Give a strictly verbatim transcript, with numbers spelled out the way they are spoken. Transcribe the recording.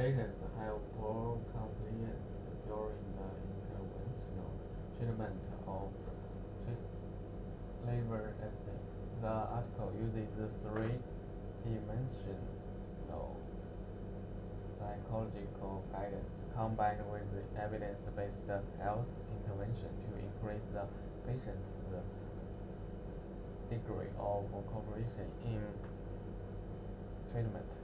patients have poor compliance during the interventional treatment of liver disease. The article uses the three-dimensional psychological guidance combined with evidence-based health intervention to increase the patient's degree of cooperation in treatment.